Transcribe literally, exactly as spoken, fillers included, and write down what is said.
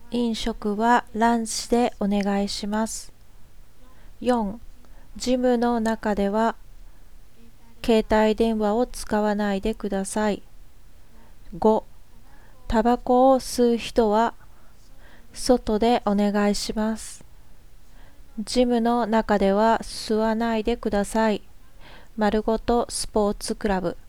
飲食はランチでお願いします。よん、ジムの中では携帯電話を使わないでください。ご、タバコを吸う人は外でお願いします。ジムの中では吸わないでください。丸ごとスポーツクラブ。